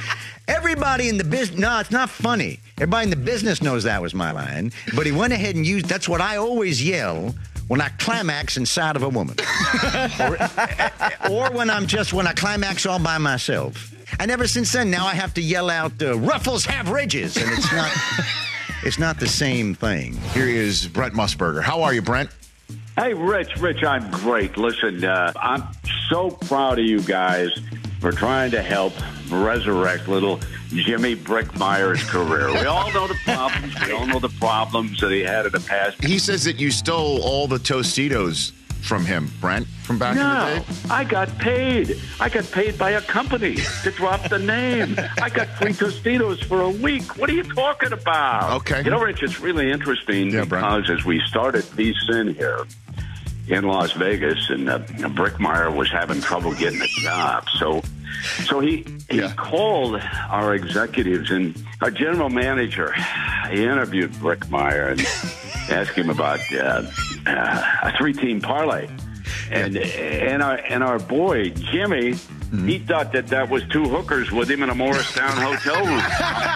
Everybody in the business, no, it's not funny. Everybody in the business knows that was my line. But he went ahead and used, that's what I always yell when I climax inside of a woman. or, or when I'm just, when I climax all by myself. And ever since then, now I have to yell out, uh, ruffles have ridges. And it's not, it's not the same thing. Here is Brent Musburger. How are you, Brent? Hey, Rich, Rich, I'm great. Listen, uh, I'm so proud of you guys for trying to help resurrect little Jimmy Brickmeyer's career. We all know the problems. We all know the problems that he had in the past. He says that you stole all the Tostitos from him, Brent, from back no, in the day? I got paid. I got paid by a company to drop the name. I got free Tostitos for a week. What are you talking about? Okay. You know, Rich, it's really interesting yeah, because as we started V-Sin here in Las Vegas, and uh, Brickmeyer was having trouble getting a job, so so he he yeah. called our executives and our general manager. He interviewed Brickmeyer and asked him about uh, uh, a three-team parlay, and and our and our boy Jimmy, mm-hmm. he thought that that was two hookers with him in a Morristown hotel room.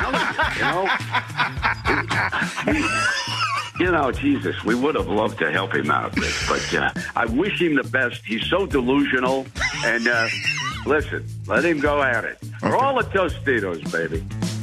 You know. You know, Jesus, we would have loved to help him out, Rich, but uh, I wish him the best. He's so delusional. And uh, listen, let him go at it. For all the Tostitos, baby.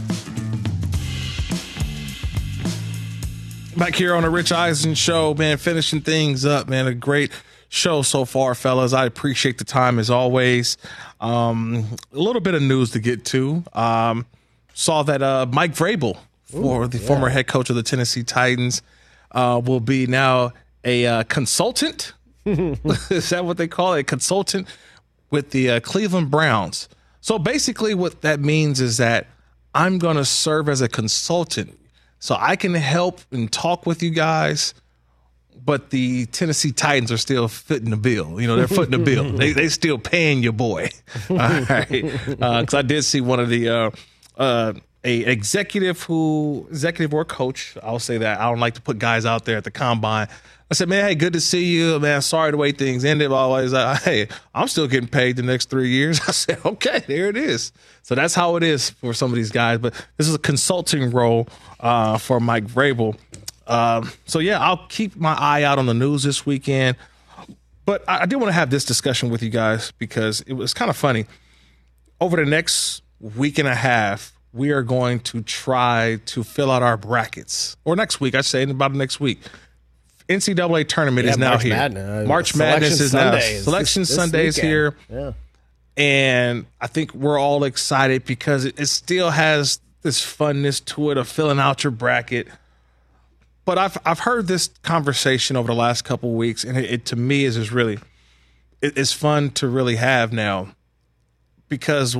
Back here on the Rich Eisen Show, man, finishing things up, man. A great show so far, fellas. I appreciate the time as always. Um, a little bit of news to get to. Um, saw that uh, Mike Vrabel, for Ooh, the yeah. former head coach of the Tennessee Titans, Uh, will be now a uh, consultant. Is that what they call it? A consultant with the uh, Cleveland Browns. So basically what that means is that I'm going to serve as a consultant. So I can help and talk with you guys, but the Tennessee Titans are still footing the bill. You know, they're footing the bill. They they still paying your boy. All right. Because uh, I did see one of the uh, uh, a executive who executive or coach. I'll say that. I don't like to put guys out there at the combine. I said, man, hey, good to see you, man. Sorry the way things ended. Always, like, hey, I'm still getting paid the next three years. I said, okay, there it is. So that's how it is for some of these guys. But this is a consulting role uh, for Mike Vrabel. Um, so yeah, I'll keep my eye out on the news this weekend. But I, I did want to have this discussion with you guys because it was kind of funny. Over the next week and a half, we are going to try to fill out our brackets. Or next week, I say in about next week. N C double A tournament yeah, is now March here. Madness. March Selection Madness is Sunday now. is Selection this, this Sunday is here. Yeah. And I think we're all excited because it, it still has this funness to it of filling out your bracket. But I've I've heard this conversation over the last couple of weeks, and it, it to me is just really it, it's fun to really have now because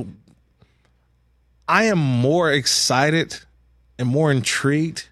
I am more excited and more intrigued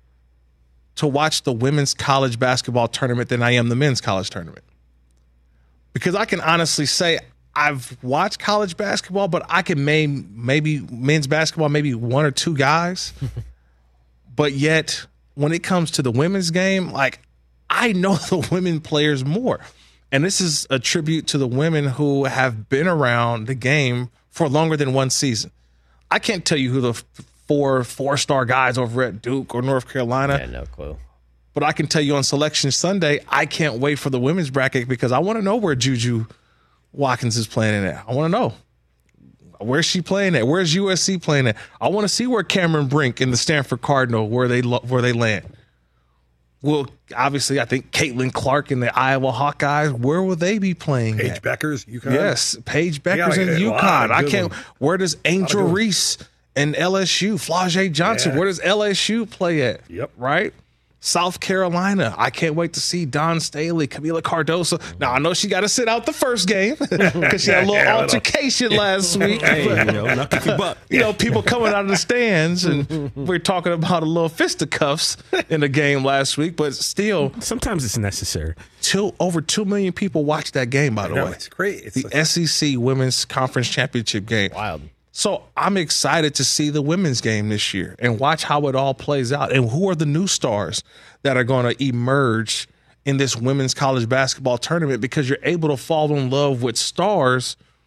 to watch the women's college basketball tournament than I am the men's college tournament. Because I can honestly say I've watched college basketball, but I can name maybe men's basketball, maybe one or two guys. But yet, when it comes to the women's game, like I know the women players more. And this is a tribute to the women who have been around the game for longer than one season. I can't tell you who the four four-star guys over at Duke or North Carolina. Yeah, no clue. But I can tell you on Selection Sunday, I can't wait for the women's bracket because I want to know where Juju Watkins is playing at. I want to know. Where's she playing at? Where's U S C playing at? I want to see where Cameron Brink and the Stanford Cardinal, where they where they land. Well, obviously, I think Caitlin Clark and the Iowa Hawkeyes, where will they be playing Paige at? Beckers, UConn? Yes, Paige Beckers in UConn. I can't. Where does Angel Reese and L S U, Flau'jae Johnson, Yeah. where does L S U play at? Yep. Right? South Carolina. I can't wait to see Don Staley, Camila Cardoso. Now, I know she got to sit out the first game because she had a little Yeah, altercation last week. Hey, But, you know, knock your butt. you know, people coming out of the stands, and we're talking about a little fisticuffs in the game last week, but still. Sometimes it's necessary. Two, over two million people watched that game, by the know, way. it's great. It's the like- S E C Women's Conference Championship game. Wild. So I'm excited to see the women's game this year and watch how it all plays out. And who are the new stars that are going to emerge in this women's college basketball tournament, because you're able to fall in love with stars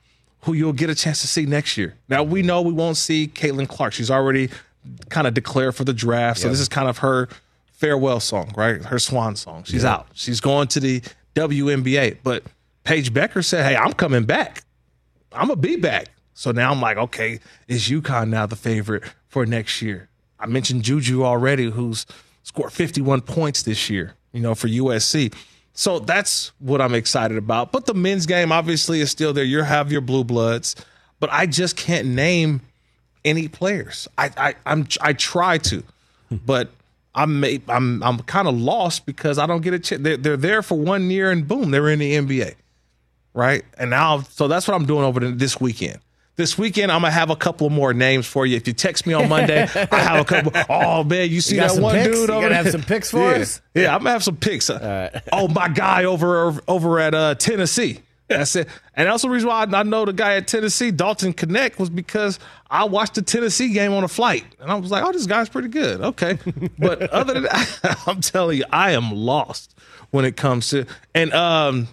who you'll get a chance to see next year. Now, we know we won't see Caitlin Clark. She's already kind of declared for the draft. So Yep. this is kind of her farewell song, right? Her swan song. She's Yep. out. She's going to the W N B A. But Paige Becker said, hey, I'm coming back. I'm going to be back. So now I'm like, okay, is UConn now the favorite for next year? I mentioned Juju already, who's scored fifty-one points this year, you know, for U S C. So that's what I'm excited about. But the men's game obviously is still there. You have your blue bloods, but I just can't name any players. I I I'm I try to, but I'm I'm I'm kind of lost because I don't get a chance. They're, they're there for one year and boom, they're in the N B A, right? And now, so that's what I'm doing over the, this weekend. This weekend, I'm gonna have a couple more names for you. If you text me on Monday, I have a couple. Oh man, you see You got that some one picks? dude You over gotta there? have some picks for yeah. us? Yeah, I'm gonna have some picks. Oh, my guy over over at uh, Tennessee. That's it. And that's the reason why I know the guy at Tennessee, Dalton Connect, was because I watched the Tennessee game on a flight. And I was like, oh, this guy's pretty good. Okay. But other than that, I'm telling you, I am lost when it comes to – and um,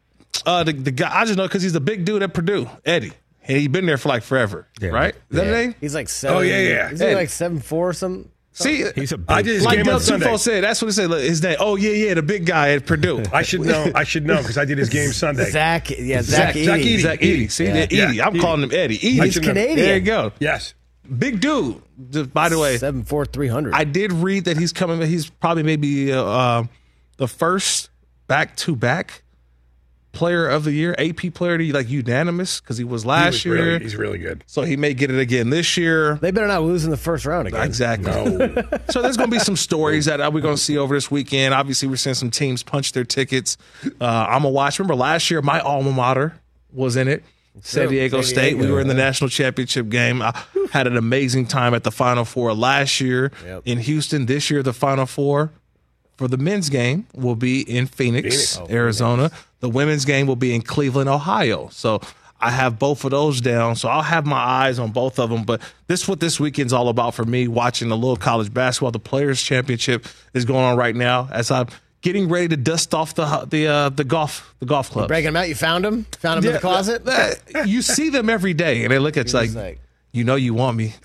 uh, the, the guy – I just know because he's the big dude at Purdue, Eddie. And he's been there for like forever, right? Is that Yeah. the name? He's like seven. Oh, yeah, yeah. Is he Eddie. like seven four or something? See, He's a big- I did his like game Del on Sunday. Tufo said, that's what he said. Look, his name. Oh yeah, yeah, the big guy at Purdue. I should know. I should know because I did his game Sunday. Zach, yeah, Zach, Zach Edey. Zach Edey. Zach Edey. See, Yeah. that Edey. Yeah. I'm calling him Eddie. Edey. I He's should know. Canadian. There you go. Yes. Big dude. Just, by the way, seven four three hundred. I did read that he's coming. He's probably maybe uh, uh, the first back-to-back player of the year, A P player, to like unanimous because he was last He was year. really- he's really good. So he may get it again this year. They better not lose in the first round again. Exactly. So there's going to be some stories that we're going to see over this weekend. Obviously, we're seeing some teams punch their tickets. Uh, I'm going to watch. Remember last year, my alma mater was in it. San Diego San State. Diego. We were in the national championship game. I had an amazing time at the Final Four last year Yep. in Houston. This year, the Final Four for the men's game will be in Phoenix, Phoenix. Oh, Arizona. The women's game will be in Cleveland, Ohio. So I have both of those down. So I'll have my eyes on both of them. But this is what this weekend's all about for me, watching a little college basketball. The Players' Championship is going on right now as I'm getting ready to dust off the the uh, the golf the golf club. Breaking them out. You found them? Found them in the closet? You see them every day, and they look at you like, like- you know, you want me.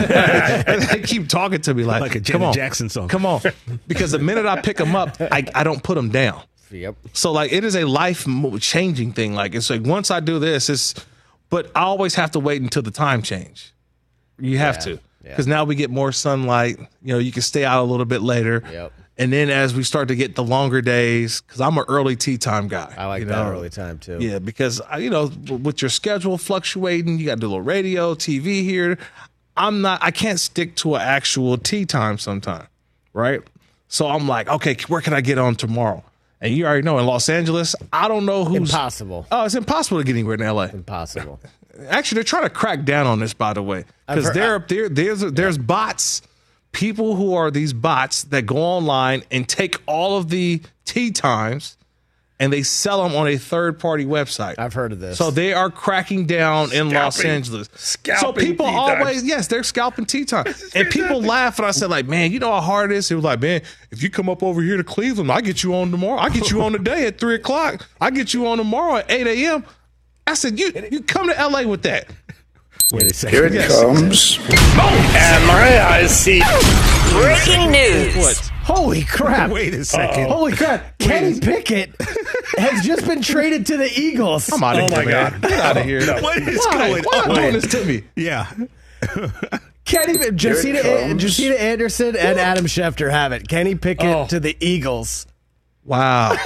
And they keep talking to me like, Like a come Janet on, Jackson song. come on, because the minute I pick them up, I, I don't put them down. Yep. So like it is a life mo- changing thing. Like it's like once I do this, it's, but I always have to wait until the time change. You have Yeah, to, yeah. because now we get more sunlight. You know, you can stay out a little bit later. Yep. And then as we start to get the longer days, because I'm an early tea time guy. I like you that know? early time too. Yeah, because uh, you know, with your schedule fluctuating, you got to do a little radio, T V here. I'm not. I can't stick to an actual tea time sometime, right? So I'm like, okay, where can I get on tomorrow? And you already know in Los Angeles, I don't know who's Impossible. Oh, it's impossible to get anywhere in L A. Impossible. Actually, they're trying to crack down on this, by the way, I've because heard- they're up there. There's there's bots, people who are these bots that go online and take all of the tea times, and they sell them on a third party website. I've heard of this. So they are cracking down in Los Scalping. Angeles. Scalping so people tea times. always, yes, they're scalping tea time. And people laugh, and I said, like, man, you know how hard it is? It was like, man, if you come up over here to Cleveland, I get you on tomorrow. I get you on today at three o'clock. I get you on tomorrow at eight a.m. I said, you you come to L A with that. Wait a second. Here it Yes. comes. And my eyes see. Breaking news. What? Holy crap. Wait a second. Holy crap. Kenny Pickett has just been traded to the Eagles. I'm out of Oh, here, my man. God. Get out of here. What is Why? going Why on? are you doing this to me? Yeah. Kenny, Josita, comes. Josita Anderson and Adam Schefter have it. Kenny Pickett Oh. to the Eagles. Wow.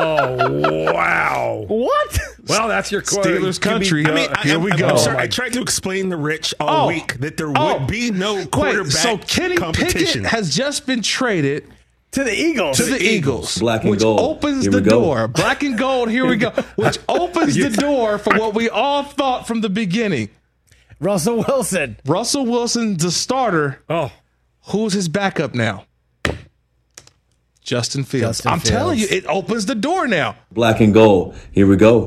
Oh, wow. What? Well, that's your quote. Steelers country. I mean, I, Here I'm- we I'm go. sorry. I tried to explain to Rich all Oh. week that there would Oh. be no quarterback Wait, so Kenny competition. Pickett has just been traded To the Eagles. to the Eagles, Black and which gold. opens Here the we go. door. Black and gold. Here we go. Which opens the door for what we all thought from the beginning. Russell Wilson. Russell Wilson's the starter. Oh, Who's his backup now? Justin Fields. Justin I'm telling you, Fields. it opens the door now. Black and gold. Here we go.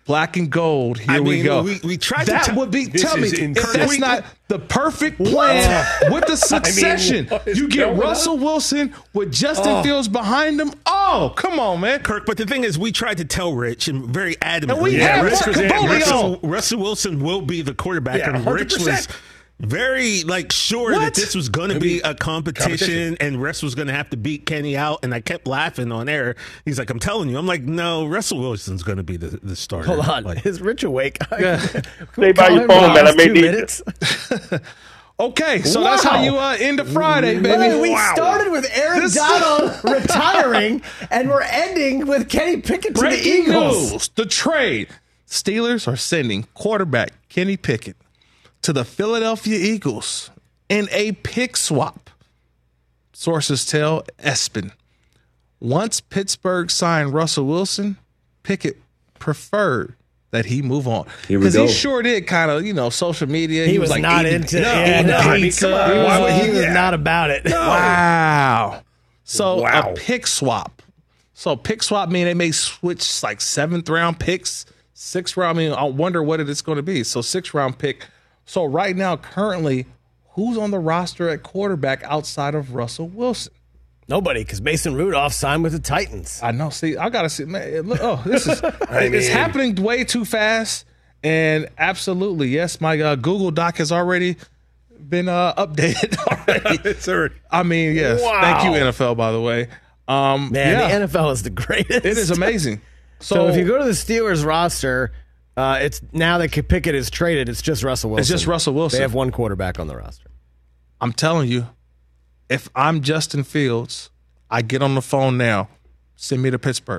Black and gold. Here I we mean, go. we- we tried to that tell- would be. This Tell me is if incredible. that's not the perfect plan with the succession. what is you get going Russell on? Wilson with Justin Oh. Fields behind him. Oh, come on, man. Kirk, but the thing is, we tried to tell Rich and very adamantly. And we that had Russell, Mark Capoli Russell, on. Russell Wilson will be the quarterback, Yeah, and Rich was one hundred percent. very like sure What? that this was going to be Maybe a competition, competition. and Russ was going to have to beat Kenny out. And I kept laughing on air. He's like, "I'm telling you," I'm like, "No, Russell Wilson's going to be the, the starter." Hold on. Like, Is Rich awake? Yeah. Stay by your phone, man. I may need you. Okay, so that's how you uh, end the Friday, baby. Well, we Wow. started with Aaron This- Donald retiring, and we're ending with Kenny Pickett to the Breaking Eagles. news: the trade. Steelers are sending quarterback Kenny Pickett to the Philadelphia Eagles in a pick swap. Sources tell ESPN. Once Pittsburgh signed Russell Wilson, Pickett preferred that he move on. Here we Because go. he sure did kind of, you know, social media. He was like not eating- into- no, yeah, eating no, I mean, pizza. come on. Why would he was Yeah. not about it. Wow. So Wow. a pick swap. So pick swap mean they may switch like seventh round picks, sixth round. I mean, I wonder what it is going to be. So sixth round pick. So right now, currently, who's on the roster at quarterback outside of Russell Wilson? Nobody, because Mason Rudolph signed with the Titans. I know. See, I gotta see. Man, look, oh, this is I it's mean- happening way too fast. And absolutely, yes, my uh, Google Doc has already been uh, updated already. It's already- I mean, yes. Wow. Thank you, N F L, by the way. Um, Man, yeah, the N F L is the greatest. it is amazing. So, So, if you go to the Steelers roster, uh, it's now that Pickett is traded, it's just Russell Wilson. It's just Russell Wilson. They have one quarterback on the roster. I'm telling you, if I'm Justin Fields, I get on the phone now. Send me to Pittsburgh.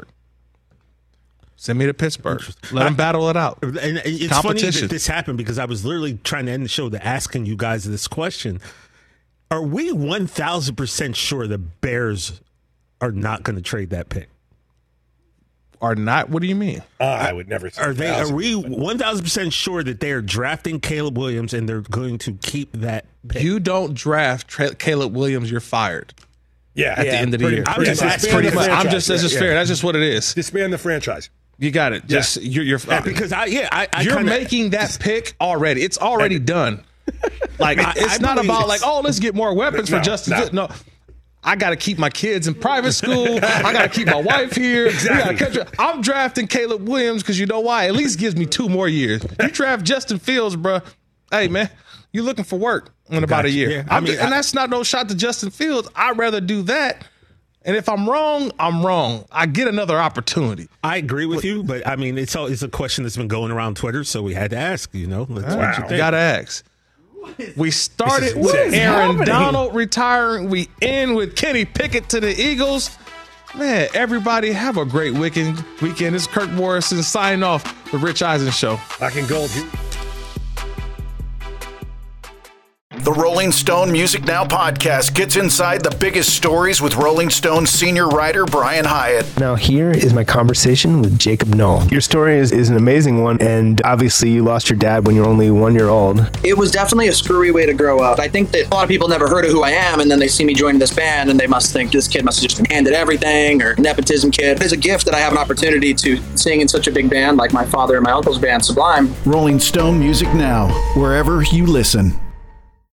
Send me to Pittsburgh. Let them battle it out. And it's funny that this happened because I was literally trying to end the show to asking you guys this question. Are we one thousand percent sure the Bears are not going to trade that pick? Are not? What do you mean? Uh, I would never say Are they? Are thousand. we one thousand percent sure that they are drafting Caleb Williams and they're going to keep that pick? You don't draft Tra- Caleb Williams, you're fired. Yeah, At the end of the year. I'm just That's asking pretty the much. I'm franchise. just. That's just Yeah, fair. yeah. That's just what it is. Disband the franchise. You got it. Yeah. Just you're. you're Yeah, because I yeah I, I you're kinda, making that pick already. It's already done. Like I- it's I not believe about it's- like, oh, let's get more weapons No, for Justin. no. Fields. No. I got to keep my kids in private school. I got to keep my wife here. Exactly. We gotta catch- I'm drafting Caleb Williams because you know why? At least gives me two more years. You draft Justin Fields, bro. Hey, man, you looking for work in about a Gotcha. year. Yeah, I I'm mean, just- and I- that's not no shot to Justin Fields. I'd rather do that. And if I'm wrong, I'm wrong. I get another opportunity. I agree with you, but I mean it's all it's a question that's been going around Twitter, so we had to ask. You know, that's what you think. Gotta ask. We started This is with insane. Aaron happening? Donald retiring. We end with Kenny Pickett to the Eagles. Man, everybody have a great weekend. Weekend. It's Kirk Morrison signing off the Rich Eisen Show. Black and gold. The Rolling Stone Music Now podcast gets inside the biggest stories with Rolling Stone senior writer Brian Hyatt. Now, here is my conversation with Jacob Knoll. Your story is, is an amazing one, and obviously you lost your dad when you were only one year old. It was definitely a screwy way to grow up. I think that a lot of people never heard of who I am, and then they see me joining this band, and they must think this kid must have just been handed everything, or nepotism kid. It's a gift that I have an opportunity to sing in such a big band like my father and my uncle's band, Sublime. Rolling Stone Music Now, wherever you listen.